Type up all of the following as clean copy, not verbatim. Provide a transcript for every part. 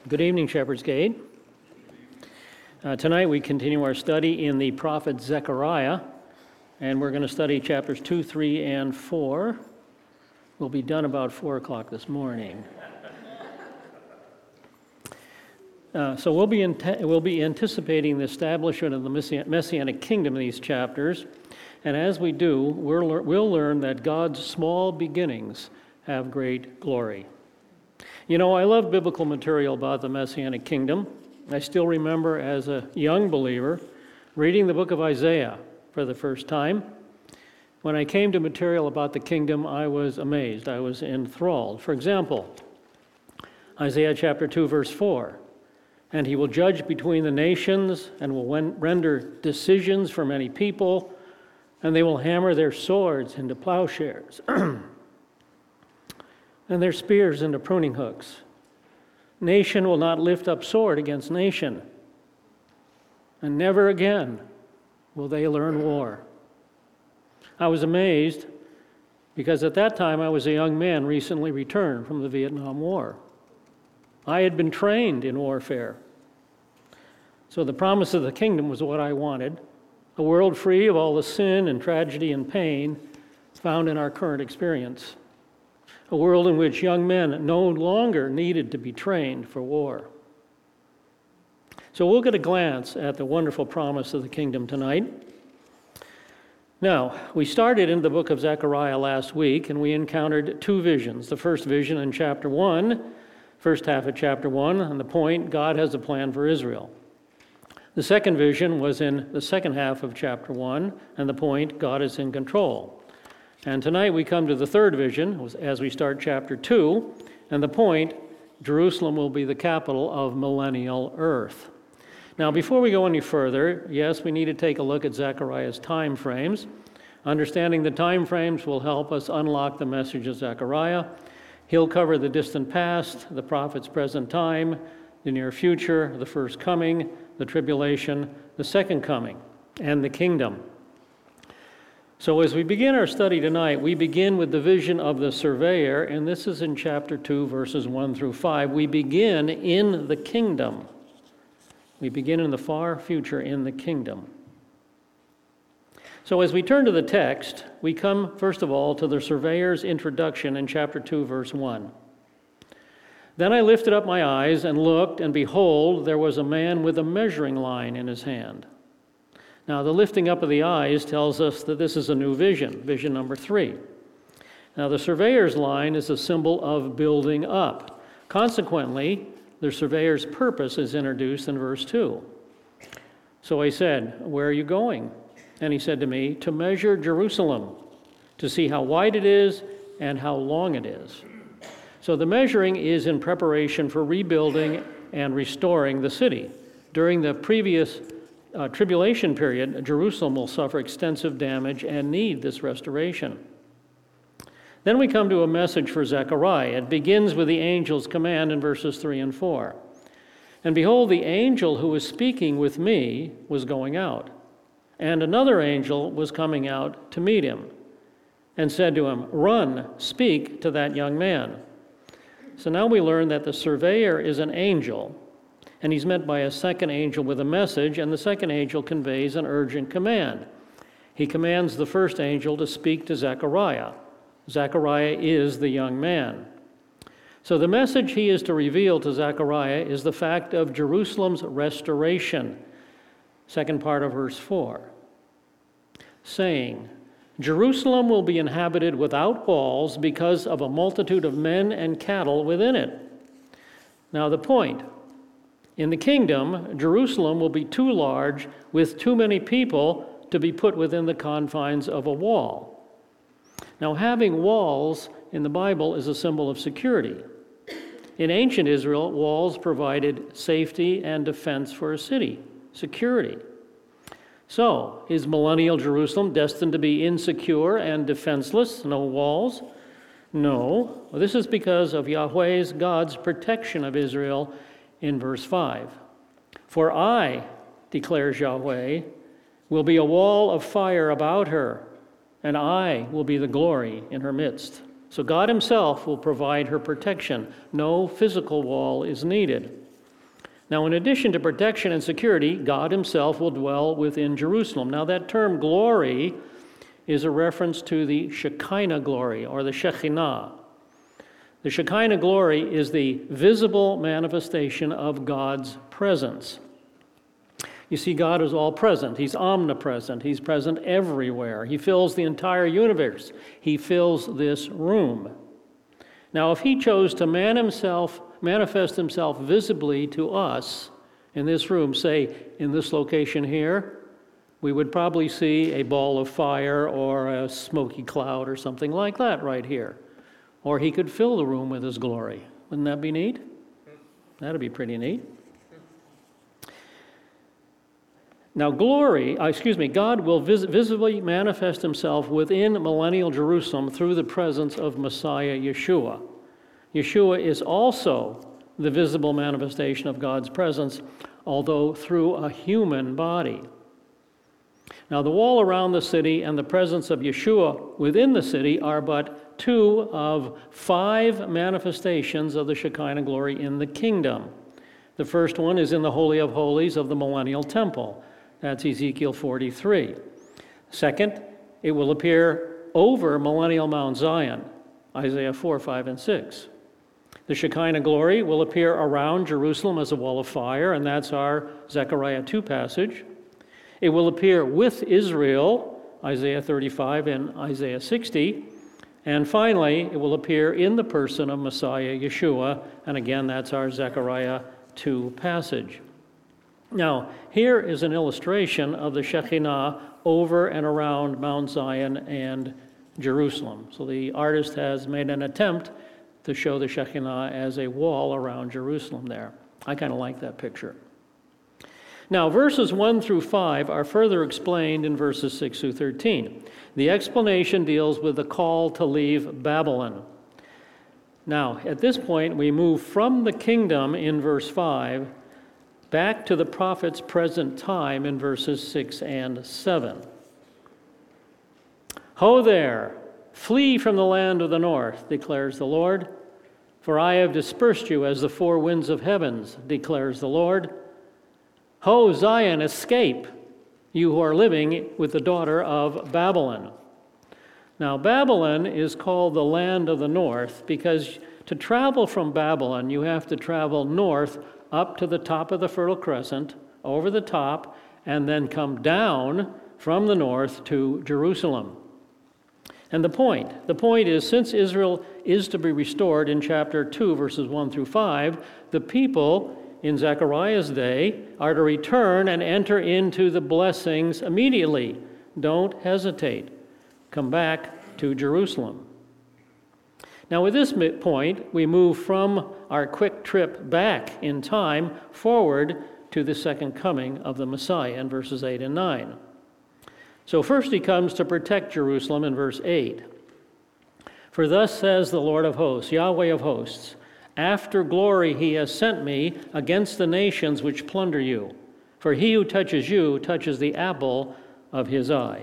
Good evening, Shepherd's Gate. Tonight we continue our study in the prophet Zechariah, and we're going to study chapters 2, 3, and 4. We'll be done about 4 o'clock this morning. So we'll be anticipating the establishment of the Messianic kingdom in these chapters, and as we do, we'll learn that God's small beginnings have great glory. You know, I love biblical material about the Messianic kingdom. I still remember as a young believer reading the book of Isaiah for the first time. When I came to material about the kingdom, I was amazed. I was enthralled. For example, Isaiah chapter 2, verse 4, "And he will judge between the nations and will render decisions for many people, and they will hammer their swords into plowshares and their spears into pruning hooks. Nation will not lift up sword against nation, and never again will they learn war." I was amazed because at that time I was a young man recently returned from the Vietnam War. I had been trained in warfare. So the promise of the kingdom was what I wanted, a world free of all the sin and tragedy and pain found in our current experience. A world in which young men no longer needed to be trained for war. So we'll get a glance at the wonderful promise of the kingdom tonight. Now, we started in the book of Zechariah last week, and we encountered two visions. The first vision in chapter 1, first half of chapter 1, and the point, God has a plan for Israel. The second vision was in the second half of chapter 1, and the point, God is in control. And tonight we come to the third vision as we start chapter 2, and the point, Jerusalem will be the capital of millennial earth. Now, before we go any further, yes, we need to take a look at Zechariah's time frames. Understanding the time frames will help us unlock the message of Zechariah. He'll cover the distant past, the prophet's present time, the near future, the first coming, the tribulation, the second coming, and the kingdom. So as we begin our study tonight, we begin with the vision of the surveyor, and this is in chapter 2, verses 1 through 5. We begin in the kingdom. We begin in the far future in the kingdom. So as we turn to the text, we come, first of all, to the surveyor's introduction in chapter 2, verse 1. "Then I lifted up my eyes and looked, and behold, there was a man with a measuring line in his hand." Now, the lifting up of the eyes tells us that this is a new vision, vision number 3. Now, the surveyor's line is a symbol of building up. Consequently, the surveyor's purpose is introduced in verse 2. "So I said, 'Where are you going?' And he said to me, 'To measure Jerusalem, to see how wide it is and how long it is.'" So the measuring is in preparation for rebuilding and restoring the city. During the previous tribulation period, Jerusalem will suffer extensive damage and need this restoration. Then we come to a message for Zechariah. It begins with the angel's command in verses 3 and 4. "And behold, the angel who was speaking with me was going out, and another angel was coming out to meet him, and said to him, 'Run, speak to that young man.'" So now we learn that the surveyor is an angel, and he's met by a second angel with a message, and the second angel conveys an urgent command. He commands the first angel to speak to Zechariah. Zechariah is the young man. So the message he is to reveal to Zechariah is the fact of Jerusalem's restoration. Second part of verse 4. Saying, "Jerusalem will be inhabited without walls because of a multitude of men and cattle within it." Now the point. In the kingdom, Jerusalem will be too large with too many people to be put within the confines of a wall. Now, having walls in the Bible is a symbol of security. In ancient Israel, walls provided safety and defense for a city, security. So, is millennial Jerusalem destined to be insecure and defenseless, no walls? No. This is because of Yahweh's, God's protection of Israel in verse 5. "For I, declares Yahweh, will be a wall of fire about her, and I will be the glory in her midst." So God himself will provide her protection. No physical wall is needed. Now, in addition to protection and security, God himself will dwell within Jerusalem. Now, that term glory is a reference to the Shekinah glory, or the Shekhinah. The Shekinah glory is the visible manifestation of God's presence. You see, God is all present. He's omnipresent. He's present everywhere. He fills the entire universe. He fills this room. Now, if he chose to manifest himself visibly to us in this room, say in this location here, we would probably see a ball of fire or a smoky cloud or something like that right here. Or he could fill the room with his glory. Wouldn't that be neat? That'd be pretty neat. Now, God will visibly manifest himself within millennial Jerusalem through the presence of Messiah Yeshua. Yeshua is also the visible manifestation of God's presence, although through a human body. Now, the wall around the city and the presence of Yeshua within the city are but 2 of 5 manifestations of the Shekinah glory in the kingdom. The first one is in the Holy of Holies of the millennial temple. That's Ezekiel 43. Second, it will appear over millennial Mount Zion, Isaiah 4, 5, and 6. The Shekinah glory will appear around Jerusalem as a wall of fire, and that's our Zechariah 2 passage. It will appear with Israel, Isaiah 35 and Isaiah 60. And finally, it will appear in the person of Messiah Yeshua, and again, that's our Zechariah 2 passage. Now, here is an illustration of the Shekinah over and around Mount Zion and Jerusalem. So the artist has made an attempt to show the Shekinah as a wall around Jerusalem there. I kind of like that picture. Now, verses 1 through 5 are further explained in verses 6 through 13. The explanation deals with the call to leave Babylon. Now, at this point, we move from the kingdom in verse 5 back to the prophet's present time in verses 6 and 7. Ho there, flee from the land of the north, declares the Lord, for I have dispersed you as the 4 winds of heavens, declares the Lord. Ho, Zion, escape, you who are living with the daughter of Babylon. Now, Babylon is called the land of the north because to travel from Babylon, you have to travel north up to the top of the Fertile Crescent, over the top, and then come down from the north to Jerusalem. And the point is, since Israel is to be restored in chapter 2, verses 1 through 5, the people in Zechariah's day are to return and enter into the blessings immediately. Don't hesitate. Come back to Jerusalem. Now, with this point, we move from our quick trip back in time forward to the second coming of the Messiah in verses 8 and 9. So first he comes to protect Jerusalem in verse 8. For thus says the Lord of hosts, Yahweh of hosts, after glory he has sent me against the nations which plunder you. For he who touches you touches the apple of his eye.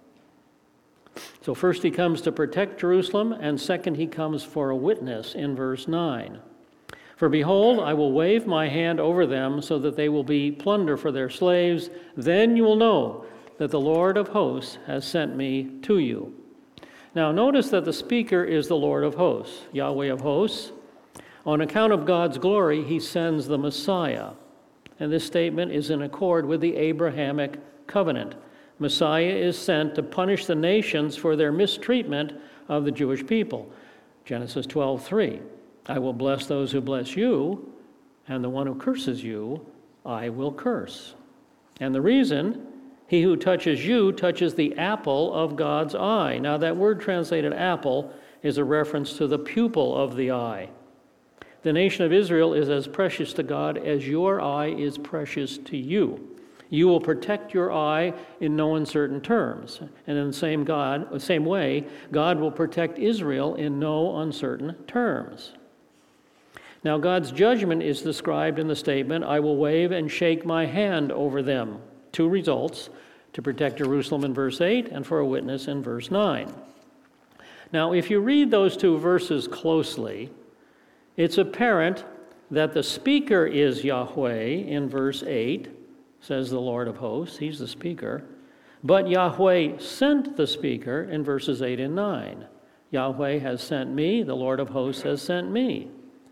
So first he comes to protect Jerusalem, and second he comes for a witness in verse 9. For behold, I will wave my hand over them so that they will be plunder for their slaves. Then you will know that the Lord of hosts has sent me to you. Now notice that the speaker is the Lord of hosts, Yahweh of hosts. On account of God's glory, he sends the Messiah. And this statement is in accord with the Abrahamic covenant. Messiah is sent to punish the nations for their mistreatment of the Jewish people. Genesis 12:3. I will bless those who bless you, and the one who curses you, I will curse. And the reason, he who touches you touches the apple of God's eye. Now that word translated apple is a reference to the pupil of the eye. The nation of Israel is as precious to God as your eye is precious to you. You will protect your eye in no uncertain terms. And in the same way, God will protect Israel in no uncertain terms. Now, God's judgment is described in the statement, I will wave and shake my hand over them. 2 results, to protect Jerusalem in verse 8 and for a witness in verse 9. Now, if you read those 2 verses closely, it's apparent that the speaker is Yahweh in verse 8, says the Lord of hosts, he's the speaker, but Yahweh sent the speaker in verses 8 and 9. Yahweh has sent me, the Lord of hosts has sent me.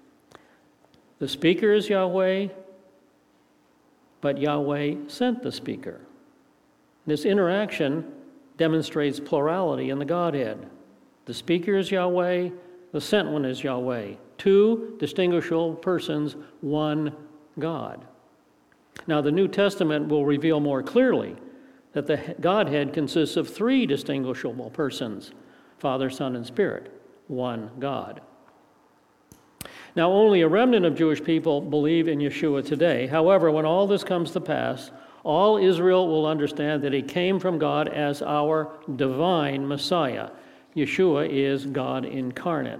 The speaker is Yahweh, but Yahweh sent the speaker. This interaction demonstrates plurality in the Godhead. The speaker is Yahweh, the sent one is Yahweh. Two distinguishable persons, one God. Now, the New Testament will reveal more clearly that the Godhead consists of three distinguishable persons, Father, Son, and Spirit, one God. Now, only a remnant of Jewish people believe in Yeshua today. However, when all this comes to pass, all Israel will understand that he came from God as our divine Messiah. Yeshua is God incarnate.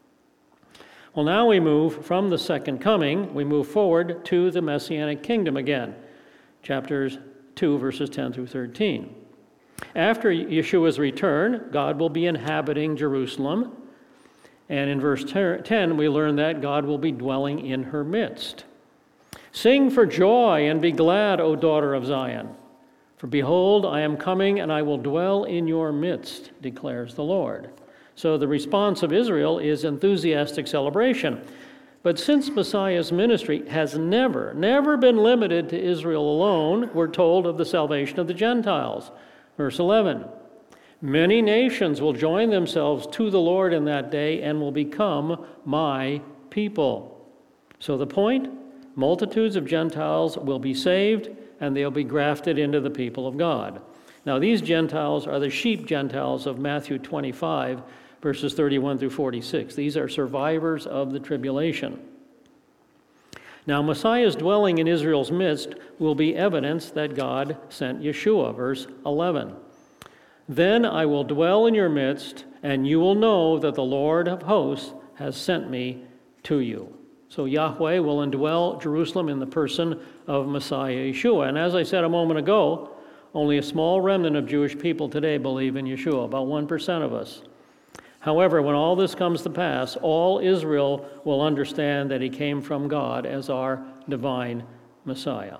Well, now we move from the second coming, we move forward to the Messianic kingdom again, chapters 2, verses 10 through 13. After Yeshua's return, God will be inhabiting Jerusalem. And in verse 10, we learn that God will be dwelling in her midst. Sing for joy and be glad, O daughter of Zion. For behold, I am coming and I will dwell in your midst, declares the Lord. So the response of Israel is enthusiastic celebration. But since Messiah's ministry has never been limited to Israel alone, we're told of the salvation of the Gentiles. Verse 11, many nations will join themselves to the Lord in that day and will become my people. So the point, multitudes of Gentiles will be saved and they'll be grafted into the people of God. Now these Gentiles are the sheep Gentiles of Matthew 25, verses 31 through 46. These are survivors of the tribulation. Now Messiah's dwelling in Israel's midst will be evidence that God sent Yeshua, verse 11. Then I will dwell in your midst, and you will know that the Lord of hosts has sent me to you. So Yahweh will indwell Jerusalem in the person of Messiah Yeshua. And as I said a moment ago, only a small remnant of Jewish people today believe in Yeshua, about 1% of us. However, when all this comes to pass, all Israel will understand that he came from God as our divine Messiah.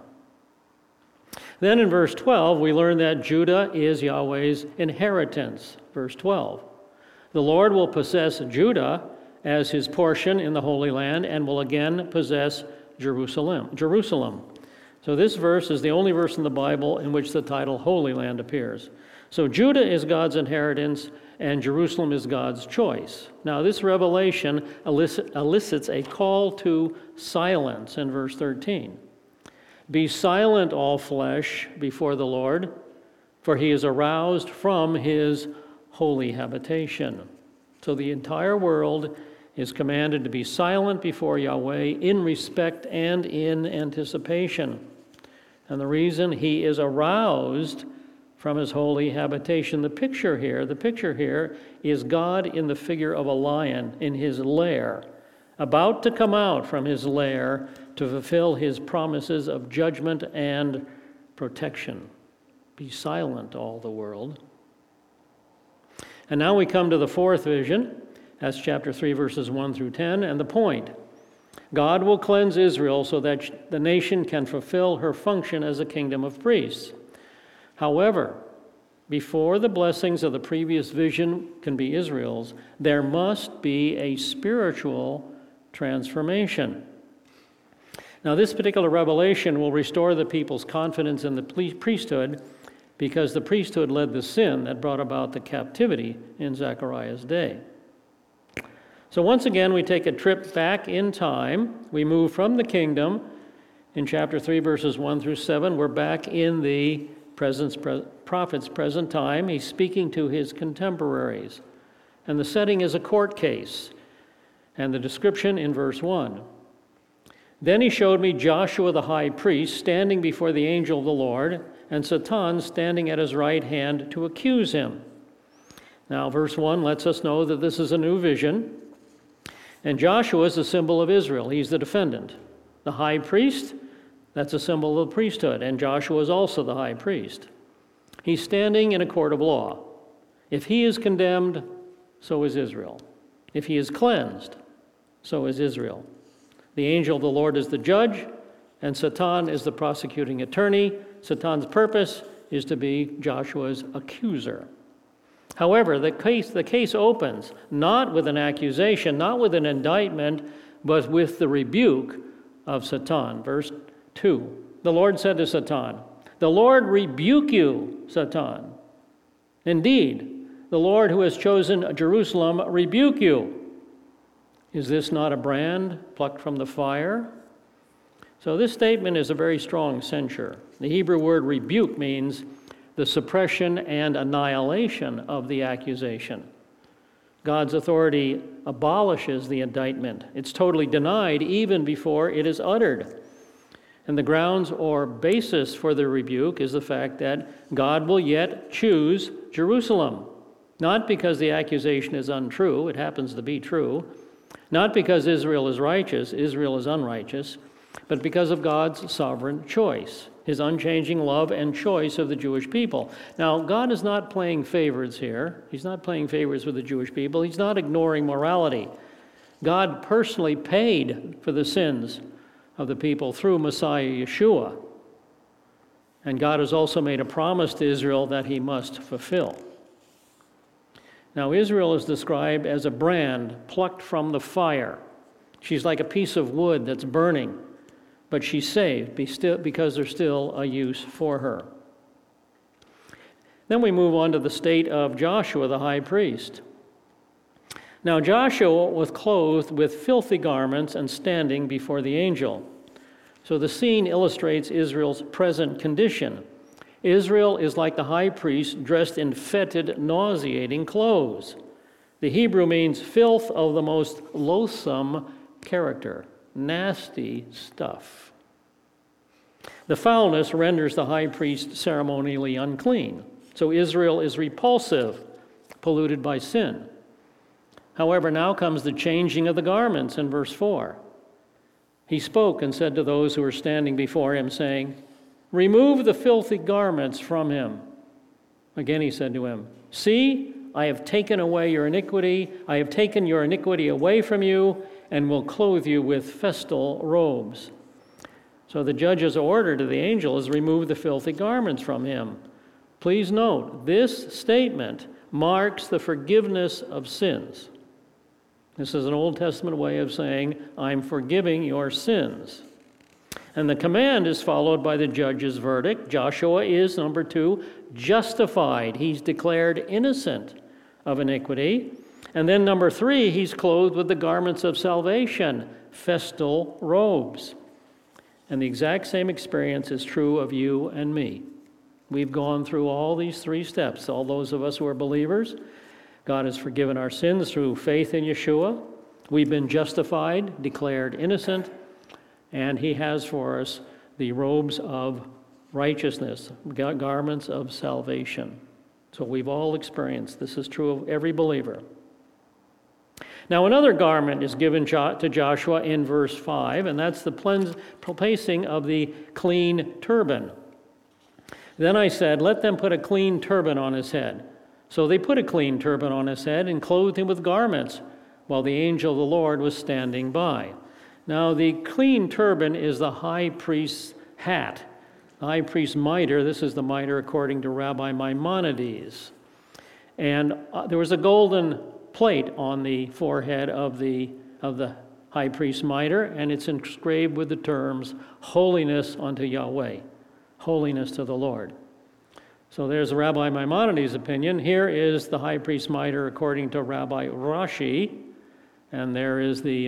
Then in verse 12, we learn that Judah is Yahweh's inheritance. Verse 12. The Lord will possess Judah as his portion in the Holy Land and will again possess Jerusalem. So this verse is the only verse in the Bible in which the title Holy Land appears. So Judah is God's inheritance and Jerusalem is God's choice. Now this revelation elicits a call to silence in verse 13. Be silent, all flesh, before the Lord, for he is aroused from his holy habitation. So the entire world is commanded to be silent before Yahweh in respect and in anticipation. And the reason he is aroused from his holy habitation, the picture here is God in the figure of a lion in his lair, about to come out from his lair to fulfill his promises of judgment and protection. Be silent, all the world. And now we come to the fourth vision. That's chapter 3, verses 1 through 10. And the point, God will cleanse Israel so that the nation can fulfill her function as a kingdom of priests. However, before the blessings of the previous vision can be Israel's, there must be a spiritual transformation. Now, this particular revelation will restore the people's confidence in the priesthood because the priesthood led the sin that brought about the captivity in Zechariah's day. So once again, we take a trip back in time. We move from the kingdom in chapter 3, verses 1 through 7. We're back in the prophet's present time. He's speaking to his contemporaries. And the setting is a court case. And the description in verse 1. Then he showed me Joshua the high priest standing before the angel of the Lord, and Satan standing at his right hand to accuse him. Now, verse 1 lets us know that this is a new vision. And Joshua is a symbol of Israel. He's the defendant. The high priest, that's a symbol of the priesthood, and Joshua is also the high priest. He's standing in a court of law. If he is condemned, so is Israel. If he is cleansed, so is Israel. The angel of the Lord is the judge, and Satan is the prosecuting attorney. Satan's purpose is to be Joshua's accuser. However, the case opens not with an accusation, not with an indictment, but with the rebuke of Satan. Verse 2, the Lord said to Satan, "The Lord rebuke you, Satan. Indeed, the Lord who has chosen Jerusalem rebuke you. Is this not a brand plucked from the fire?" So this statement is a very strong censure. The Hebrew word rebuke means the suppression and annihilation of the accusation. God's authority abolishes the indictment. It's totally denied even before it is uttered. And the grounds or basis for the rebuke is the fact that God will yet choose Jerusalem, not because the accusation is untrue, it happens to be true, not because Israel is righteous, Israel is unrighteous, but because of God's sovereign choice, his unchanging love and choice of the Jewish people. Now, God is not playing favorites here. He's not playing favorites with the Jewish people. He's not ignoring morality. God personally paid for the sins of the people through Messiah Yeshua. And God has also made a promise to Israel that he must fulfill. Now, Israel is described as a brand plucked from the fire. She's like a piece of wood that's burning, but she's saved because there's still a use for her. Then we move on to the state of Joshua, the high priest. Now Joshua was clothed with filthy garments and standing before the angel. So the scene illustrates Israel's present condition. Israel is like the high priest dressed in fetid, nauseating clothes. The Hebrew means filth of the most loathsome character, nasty stuff. The foulness renders the high priest ceremonially unclean. So Israel is repulsive, polluted by sin. However, now comes the changing of the garments in verse 4. He spoke and said to those who were standing before him, saying, "Remove the filthy garments from him." Again he said to him, "See, I have taken away your iniquity. I have taken your iniquity away from you and will clothe you with festal robes." So the judge's order to the angel is remove the filthy garments from him. Please note, this statement marks the forgiveness of sins. This is an Old Testament way of saying, I'm forgiving your sins. And the command is followed by the judge's verdict. Joshua is, number 2, justified. He's declared innocent of iniquity. And then number 3, he's clothed with the garments of salvation, festal robes. And the exact same experience is true of you and me. We've gone through all these 3 steps. All those of us who are believers, God has forgiven our sins through faith in Yeshua. We've been justified, declared innocent, and he has for us the robes of righteousness, garments of salvation. So we've all experienced. This is true of every believer. Now another garment is given to Joshua in verse 5, and that's the placing of the clean turban. Then I said, "Let them put a clean turban on his head." So they put a clean turban on his head and clothed him with garments, while the angel of the Lord was standing by. Now the clean turban is the high priest's hat. The high priest's mitre, this is the mitre according to Rabbi Maimonides. And there was a golden plate on the forehead of the high priest's mitre, and it's inscribed with the terms, "Holiness unto Yahweh," holiness to the Lord. So there's Rabbi Maimonides' opinion. Here is the high priest's mitre according to Rabbi Rashi, and there is the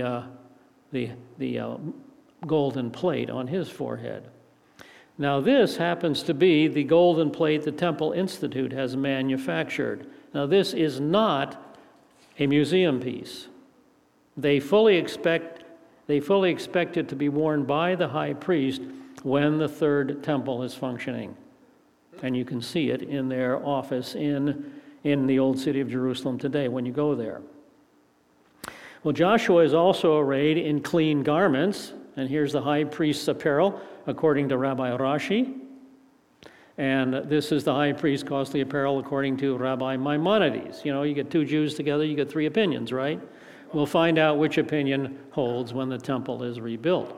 golden plate on his forehead. Now this happens to be the golden plate the Temple Institute has manufactured. Now this is not a museum piece. They fully expect it to be worn by the high priest when the third temple is functioning. And you can see it in their office in the old city of Jerusalem today when you go there. Well, Joshua is also arrayed in clean garments, and here's the high priest's apparel according to Rabbi Rashi. And this is the high priest's costly apparel according to Rabbi Maimonides. You know, you get 2 Jews together, you get 3 opinions, right? We'll find out which opinion holds when the temple is rebuilt.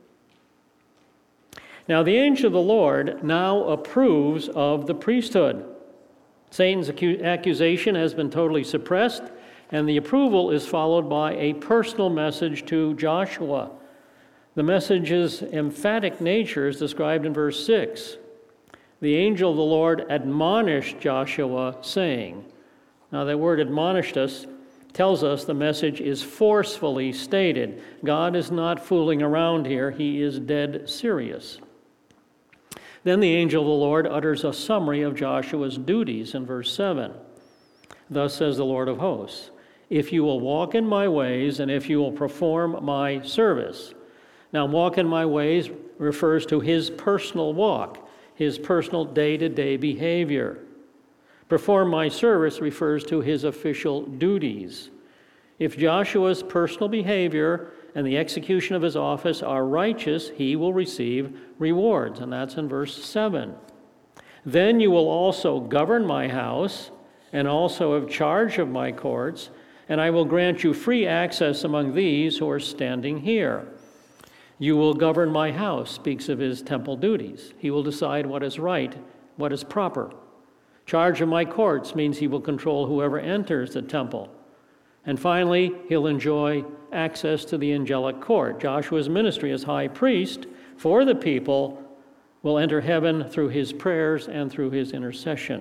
Now, the angel of the Lord now approves of the priesthood. Satan's accusation has been totally suppressed, and the approval is followed by a personal message to Joshua. The message's emphatic nature is described in verse 6. The angel of the Lord admonished Joshua, saying. Now, that word admonished us tells us the message is forcefully stated. God is not fooling around here. He is dead serious. Then the angel of the Lord utters a summary of Joshua's duties in verse 7. Thus says the Lord of hosts, if you will walk in my ways and if you will perform my service. Now, walk in my ways refers to his personal walk, his personal day-to-day behavior. Perform my service refers to his official duties. If Joshua's personal behavior and the execution of his office are righteous, he will receive rewards, and that's in verse 7. Then you will also govern my house and also have charge of my courts, and I will grant you free access among these who are standing here. You will govern my house, speaks of his temple duties. He will decide what is right, what is proper. Charge of my courts means he will control whoever enters the temple. And finally, he'll enjoy access to the angelic court. Joshua's ministry as high priest for the people will enter heaven through his prayers and through his intercession.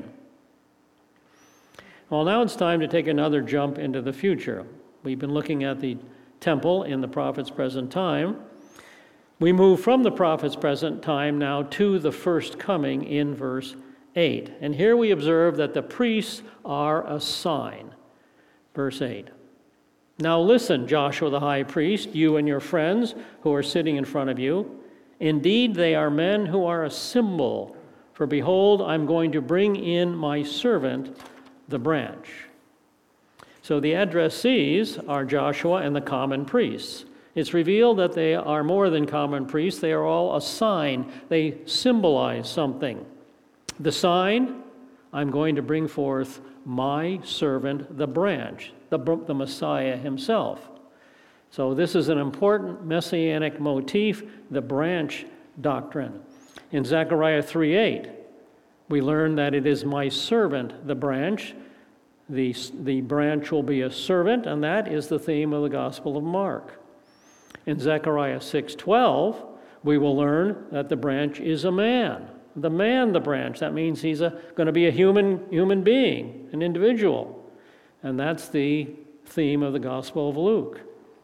Well, now it's time to take another jump into the future. We've been looking at the temple in the prophet's present time. We move from the prophet's present time now to the first coming in verse 8. And here we observe that the priests are a sign. Verse 8. Now listen, Joshua the high priest, you and your friends who are sitting in front of you. Indeed, they are men who are a symbol. For behold, I'm going to bring in my servant, the branch. So the addressees are Joshua and the common priests. It's revealed that they are more than common priests. They are all a sign. They symbolize something. The sign, I'm going to bring forth my servant, the branch, the Messiah himself. So this is an important messianic motif, the branch doctrine. In Zechariah 3:8, we learn that it is my servant, the branch. The branch will be a servant, and that is the theme of the Gospel of Mark. In Zechariah 6:12, we will learn that the branch is a man. The man, the branch. That means he's going to be a human being, an individual. And that's the theme of the Gospel of Luke.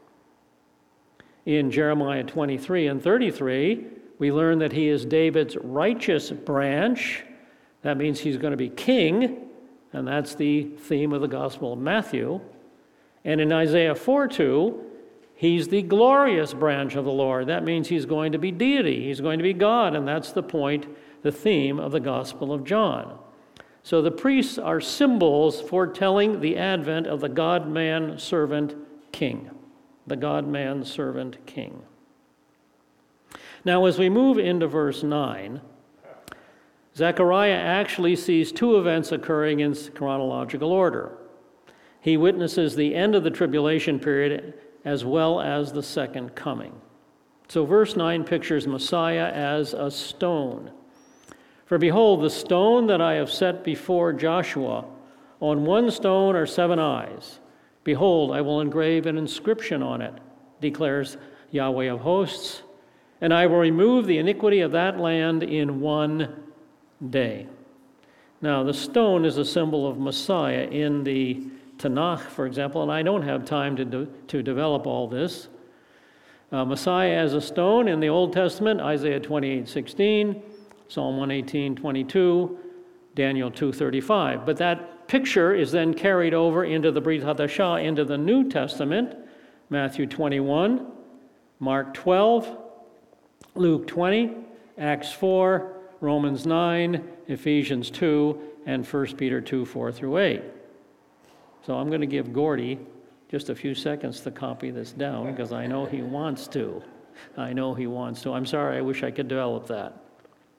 In Jeremiah 23 and 33, we learn that he is David's righteous branch. That means he's going to be king, and that's the theme of the Gospel of Matthew. And in Isaiah 4:2, he's the glorious branch of the Lord. That means he's going to be deity. He's going to be God, and that's the point, the theme of the Gospel of John. So the priests are symbols foretelling the advent of the God-man servant king. The God-man servant king. Now, as we move into verse 9, Zechariah actually sees two events occurring in chronological order. He witnesses the end of the tribulation period as well as the second coming. So verse 9 pictures Messiah as a stone. For behold, the stone that I have set before Joshua, on one stone are 7 eyes. Behold, I will engrave an inscription on it, declares Yahweh of hosts, and I will remove the iniquity of that land in 1 day. Now, the stone is a symbol of Messiah in the Tanakh, for example, and I don't have time to develop all this. Messiah as a stone in the Old Testament, Isaiah 28:16, Psalm 118:22, Daniel 2:35. But that picture is then carried over into the Brit Hadashah, into the New Testament, Matthew 21, Mark 12, Luke 20, Acts 4, Romans 9, Ephesians 2, and 1 Peter 2, 4 through 8. So I'm going to give Gordy just a few seconds to copy this down because I know he wants to. I'm sorry, I wish I could develop that.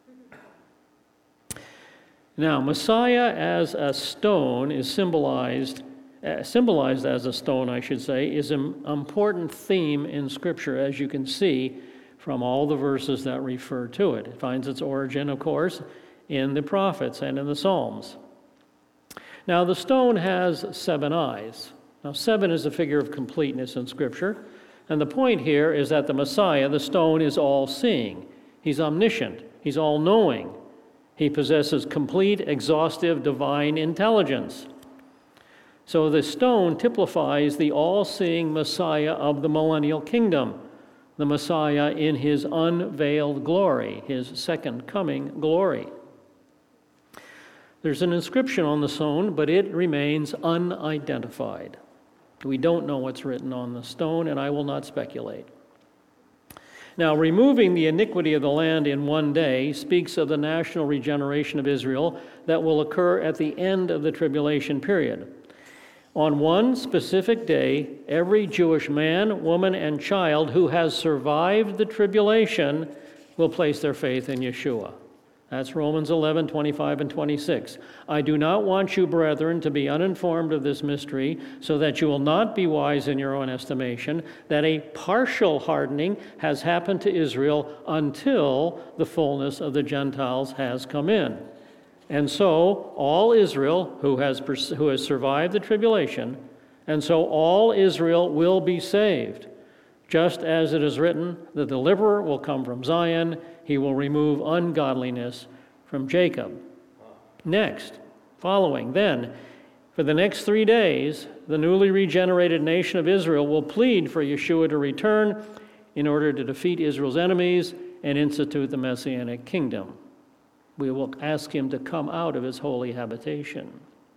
Now, Messiah as a stone is symbolized symbolized as a stone, I should say, is an important theme in Scripture, as you can see from all the verses that refer to it. It finds its origin, of course, in the prophets and in the Psalms. Now, the stone has 7 eyes. Now, 7 is a figure of completeness in Scripture, and the point here is that the Messiah, the stone, is all-seeing. He's omniscient. He's all-knowing. He possesses complete, exhaustive, divine intelligence. So the stone typifies the all-seeing Messiah of the millennial kingdom, the Messiah in his unveiled glory, his second coming glory. There's an inscription on the stone, but it remains unidentified. We don't know what's written on the stone, and I will not speculate. Now, removing the iniquity of the land in one day speaks of the national regeneration of Israel that will occur at the end of the tribulation period. On one specific day, every Jewish man, woman, and child who has survived the tribulation will place their faith in Yeshua. That's Romans 11, 25 and 26. I do not want you, brethren, to be uninformed of this mystery, so that you will not be wise in your own estimation, that a partial hardening has happened to Israel until the fullness of the Gentiles has come in. And so all Israel who has survived the tribulation, and so all Israel will be saved. Just as it is written, the deliverer will come from Zion, he will remove ungodliness from Jacob. Next, following, then, for the next 3 days, the newly regenerated nation of Israel will plead for Yeshua to return in order to defeat Israel's enemies and institute the Messianic kingdom. We will ask him to come out of his holy habitation.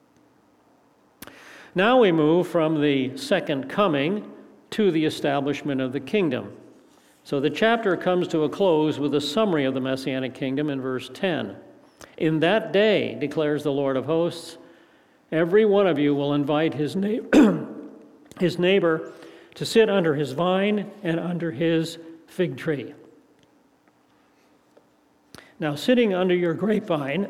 Now we move from the second coming to the establishment of the kingdom. So the chapter comes to a close with a summary of the Messianic kingdom in verse 10. In that day, declares the Lord of hosts, every one of you will invite his neighbor to sit under his vine and under his fig tree. Now, sitting under your grapevine,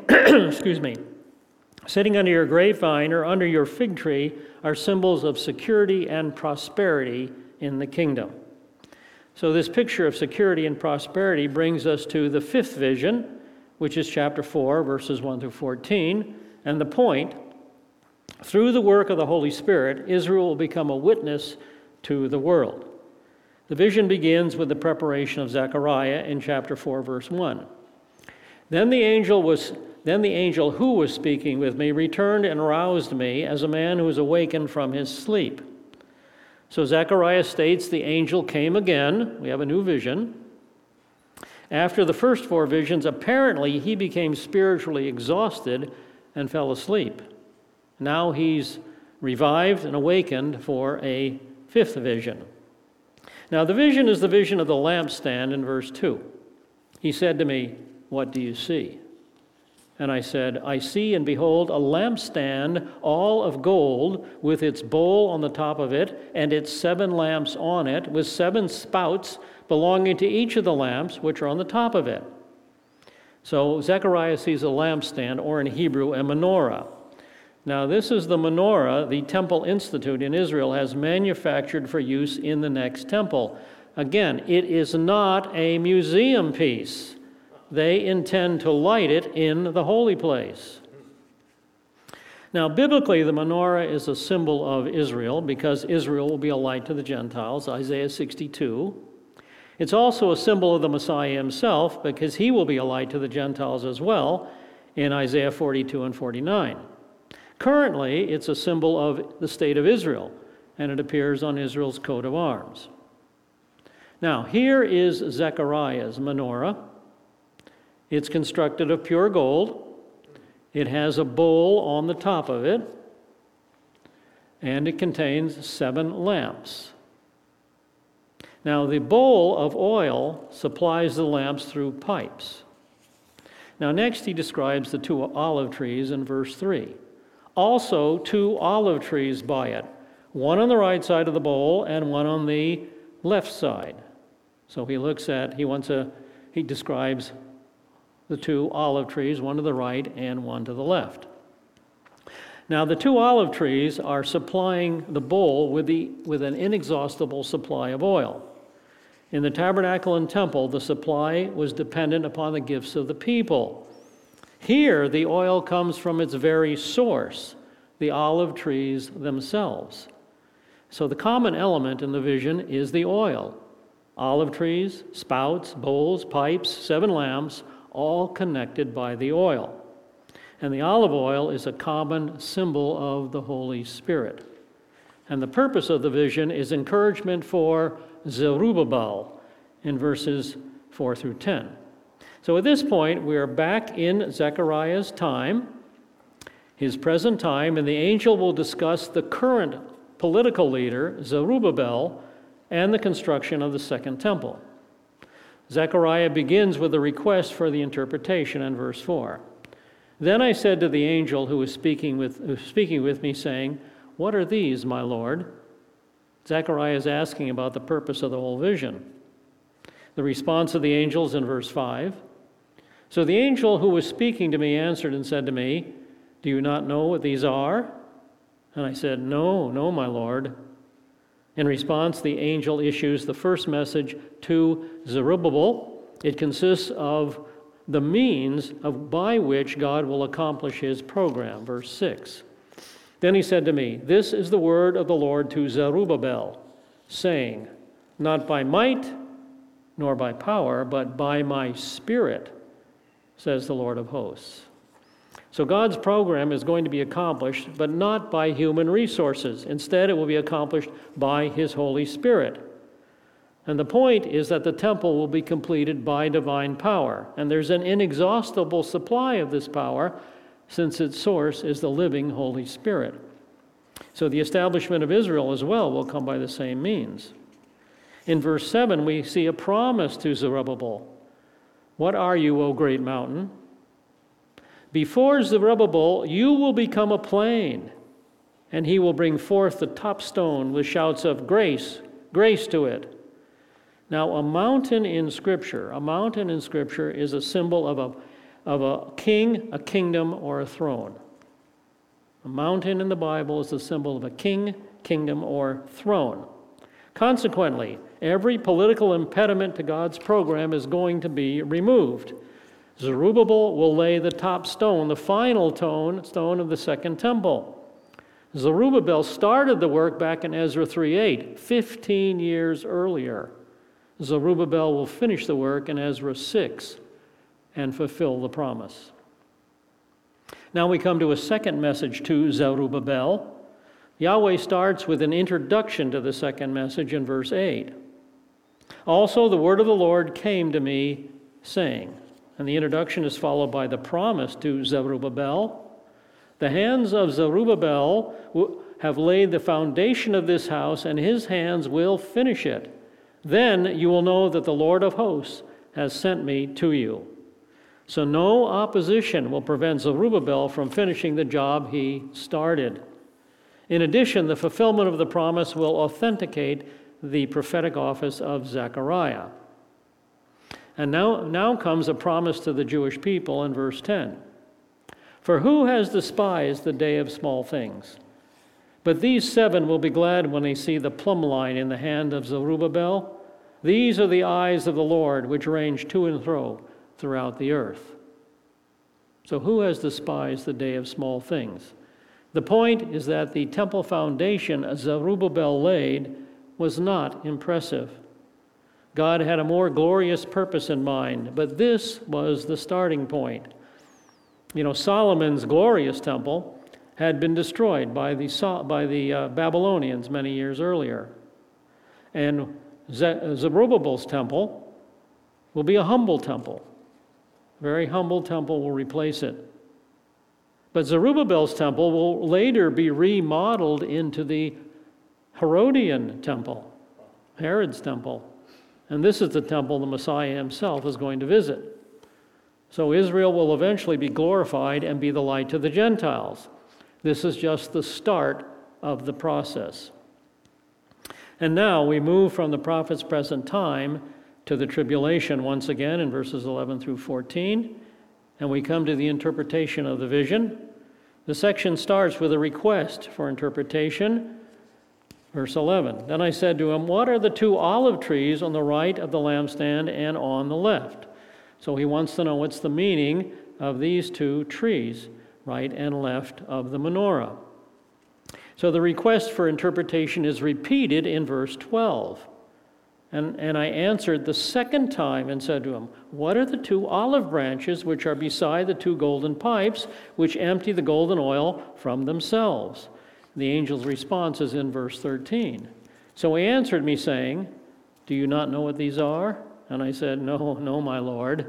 sitting under your grapevine or under your fig tree are symbols of security and prosperity in the kingdom. So this picture of security and prosperity brings us to the 5th vision, which is chapter 4, verses 1 through 14. And the point, through the work of the Holy Spirit, Israel will become a witness to the world. The vision begins with the preparation of Zechariah in chapter 4, verse 1. Then the angel who was speaking with me returned and roused me as a man who is awakened from his sleep. So Zechariah states the angel came again. We have a new vision. After the first 4 visions, apparently he became spiritually exhausted and fell asleep. Now he's revived and awakened for a 5th vision. Now the vision is the vision of the lampstand in verse 2. He said to me, "What do you see?" And I said, "I see and behold a lampstand all of gold with its bowl on the top of it and its 7 lamps on it with 7 spouts belonging to each of the lamps which are on the top of it." So Zechariah sees a lampstand, or in Hebrew, a menorah. Now this is the menorah the Temple Institute in Israel has manufactured for use in the next temple. Again, it is not a museum piece. They intend to light it in the holy place. Now, biblically, the menorah is a symbol of Israel because Israel will be a light to the Gentiles, Isaiah 62. It's also a symbol of the Messiah himself because he will be a light to the Gentiles as well in Isaiah 42 and 49. Currently, it's a symbol of the state of Israel, and it appears on Israel's coat of arms. Now, here is Zechariah's menorah. It's constructed of pure gold. It has a bowl on the top of it, and it contains 7 lamps. Now, the bowl of oil supplies the lamps through pipes. Now, next he describes the 2 olive trees in verse 3. Also, 2 olive trees by it, one on the right side of the bowl and one on the left side. So he describes the 2 olive trees, one to the right and one to the left. Now, the two olive trees are supplying the bowl with an inexhaustible supply of oil. In the tabernacle and temple, the supply was dependent upon the gifts of the people. Here, the oil comes from its very source, the olive trees themselves. So the common element in the vision is the oil. Olive trees, spouts, bowls, pipes, 7 lamps, all connected by the oil. And the olive oil is a common symbol of the Holy Spirit. And the purpose of the vision is encouragement for Zerubbabel in verses 4 through 10. So at this point, we are back in Zechariah's time, his present time, and the angel will discuss the current political leader, Zerubbabel, and the construction of the second temple. Zechariah begins with a request for the interpretation in verse 4. Then I said to the angel who was speaking with me, saying, "What are these, my Lord?" Zechariah is asking about the purpose of the whole vision. The response of the angel is in verse 5. So the angel who was speaking to me answered and said to me, "Do you not know what these are?" And I said, No, my Lord." In response, the angel issues the first message to Zerubbabel. It consists of the means by which God will accomplish his program. Verse 6. Then he said to me, "This is the word of the Lord to Zerubbabel, saying, not by might nor by power, but by my Spirit, says the Lord of hosts." So God's program is going to be accomplished, but not by human resources. Instead, it will be accomplished by his Holy Spirit. And the point is that the temple will be completed by divine power. And there's an inexhaustible supply of this power, since its source is the living Holy Spirit. So the establishment of Israel as well will come by the same means. In verse 7, we see a promise to Zerubbabel. "What are you, O great mountain? Before Zerubbabel, you will become a plain, and he will bring forth the top stone with shouts of grace, grace to it." Now, a mountain in Scripture is a symbol of a king, a kingdom, or a throne. A mountain in the Bible is a symbol of a king, kingdom, or throne. Consequently, every political impediment to God's program is going to be removed. Zerubbabel will lay the top stone, the final stone of the second temple. Zerubbabel started the work back in Ezra 3:8, 15 years earlier. Zerubbabel will finish the work in Ezra 6 and fulfill the promise. Now we come to a second message to Zerubbabel. Yahweh starts with an introduction to the second message in verse 8. "Also the word of the Lord came to me, saying," and the introduction is followed by the promise to Zerubbabel. "The hands of Zerubbabel have laid the foundation of this house, and his hands will finish it. Then you will know that the Lord of hosts has sent me to you." So no opposition will prevent Zerubbabel from finishing the job he started. In addition, the fulfillment of the promise will authenticate the prophetic office of Zechariah. And now comes a promise to the Jewish people in verse 10. "For who has despised the day of small things? But these 7 will be glad when they see the plumb line in the hand of Zerubbabel. These are the eyes of the Lord, which range to and fro throughout the earth." So who has despised the day of small things? The point is that the temple foundation Zerubbabel laid was not impressive. God had a more glorious purpose in mind, but this was the starting point. Solomon's glorious temple had been destroyed by the Babylonians many years earlier. And Zerubbabel's temple will be a humble temple. A very humble temple will replace it. But Zerubbabel's temple will later be remodeled into the Herodian temple, Herod's temple. And this is the temple the Messiah himself is going to visit. So Israel will eventually be glorified and be the light to the Gentiles. This is just the start of the process. And now we move from the prophet's present time to the tribulation once again in verses 11 through 14, and we come to the interpretation of the vision. The section starts with a request for interpretation. Verse 11, then I said to him, what are the two olive trees on the right of the lampstand and on the left? So he wants to know what's the meaning of these two trees, right and left of the menorah. So the request for interpretation is repeated in verse 12. And I answered the second time and said to him, what are the two olive branches which are beside the two golden pipes, which empty the golden oil from themselves? The angel's response is in verse 13. So he answered me, saying, do you not know what these are? And I said, no, my Lord.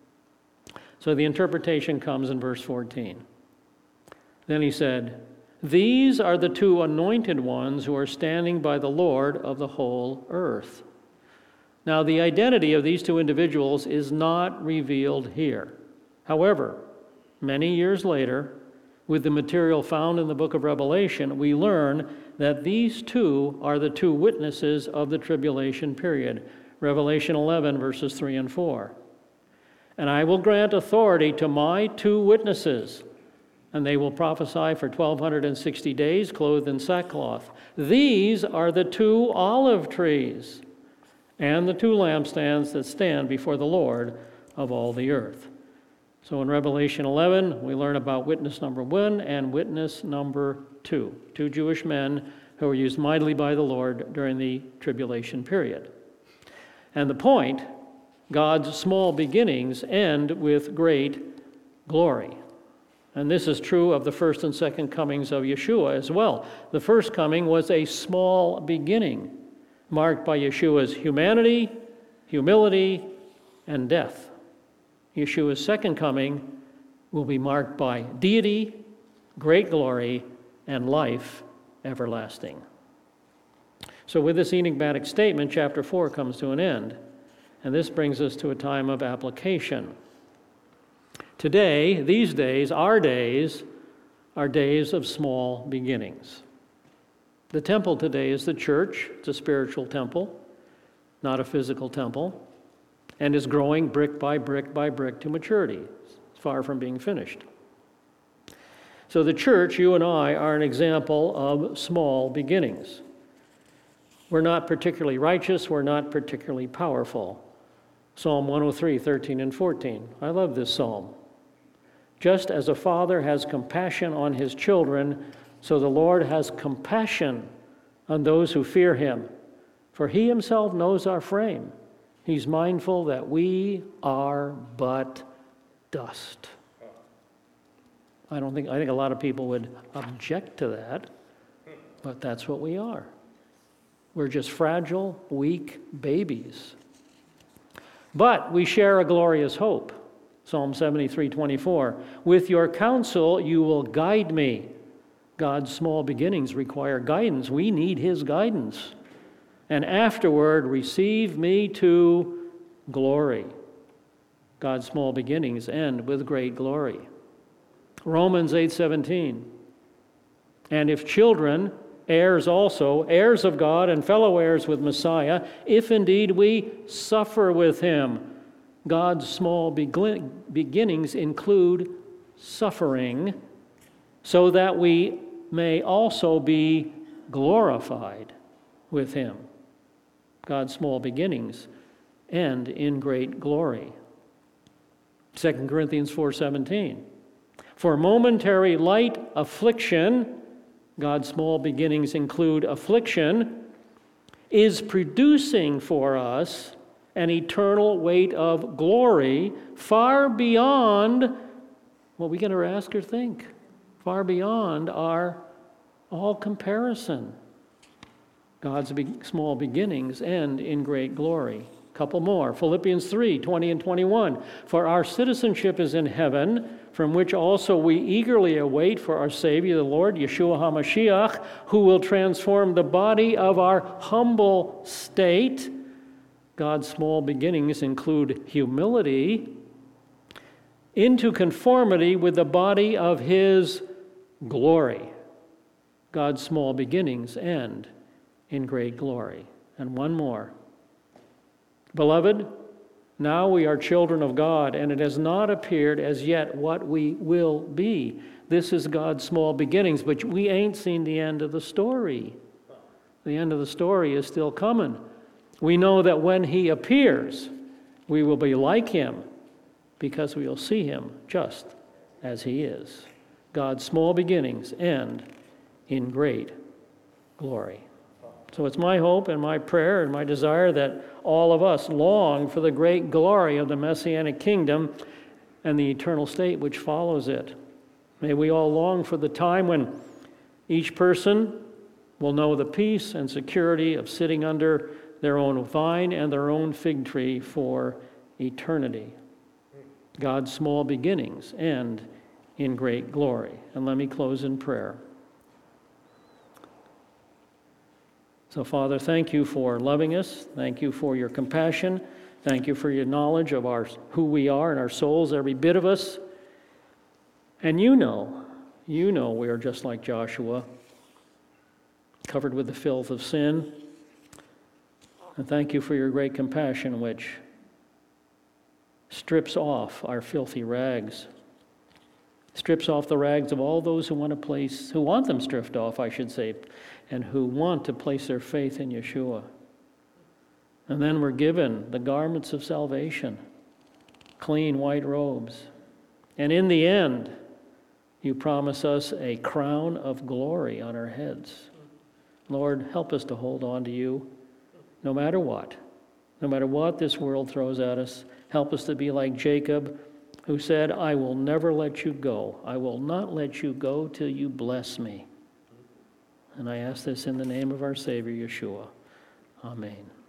So the interpretation comes in verse 14. Then he said, these are the two anointed ones who are standing by the Lord of the whole earth. Now, the identity of these two individuals is not revealed here. However, many years later, with the material found in the book of Revelation, we learn that these two are the two witnesses of the tribulation period. Revelation 11, verses 3 and 4. And I will grant authority to my two witnesses, and they will prophesy for 1,260 days, clothed in sackcloth. These are the two olive trees and the two lampstands that stand before the Lord of all the earth. So in Revelation 11, we learn about witness number 1 and witness number 2, two Jewish men who were used mightily by the Lord during the tribulation period. And the point, God's small beginnings end with great glory. And this is true of the first and second comings of Yeshua as well. The first coming was a small beginning, marked by Yeshua's humanity, humility, and death. Yeshua's second coming will be marked by deity, great glory, and life everlasting. So with this enigmatic statement, chapter 4 comes to an end. And this brings us to a time of application. Today, these days, our days, are days of small beginnings. The temple today is the church. It's a spiritual temple, not a physical temple, and is growing brick by brick by brick to maturity. It's far from being finished. So the church, you and I, are an example of small beginnings. We're not particularly righteous. We're not particularly powerful. Psalm 103, 13 and 14. I love this psalm. Just as a father has compassion on his children, so the Lord has compassion on those who fear him. For he himself knows our frame. He's mindful that we are but dust. I think a lot of people would object to that, but that's what we are. We're just fragile, weak babies. But we share a glorious hope. Psalm 73:24. With your counsel you will guide me. God's small beginnings require guidance. We need his guidance. And afterward, receive me to glory. God's small beginnings end with great glory. Romans 8:17. And if children, heirs also, heirs of God and fellow heirs with Messiah, if indeed we suffer with him. God's small beginnings include suffering, so that we may also be glorified with him. God's small beginnings end in great glory. 2 Corinthians 4:17. For momentary light affliction, God's small beginnings include affliction, is producing for us an eternal weight of glory far beyond what we can ever ask or think, far beyond our all comparison. God's small beginnings end in great glory. Couple more. Philippians 3:20 and 21. For our citizenship is in heaven, from which also we eagerly await for our Savior, the Lord, Yeshua HaMashiach, who will transform the body of our humble state. God's small beginnings include humility into conformity with the body of his glory. God's small beginnings end in great glory. And one more. Beloved, Now we are children of God, and it has not appeared as yet what we will be. This is God's small beginnings, but we ain't seen the end of the story. The end of the story is still coming. We know that when he appears, we will be like him because we will see him just as he is. God's small beginnings end in great glory. So it's my hope and my prayer and my desire that all of us long for the great glory of the Messianic kingdom and the eternal state which follows it. May we all long for the time when each person will know the peace and security of sitting under their own vine and their own fig tree for eternity. God's small beginnings end in great glory. And let me close in prayer. So, Father, thank you for loving us. Thank you for your compassion. Thank you for your knowledge of who we are and our souls, every bit of us. And you know we are just like Joshua, covered with the filth of sin. And thank you for your great compassion, which strips off our filthy rags, strips off the rags of all those who want them stripped off, I should say, and who want to place their faith in Yeshua. And then we're given the garments of salvation, clean white robes. And in the end, you promise us a crown of glory on our heads. Lord, help us to hold on to you no matter what. No matter what this world throws at us, help us to be like Jacob, who said, I will never let you go. I will not let you go till you bless me. And I ask this in the name of our Savior, Yeshua. Amen.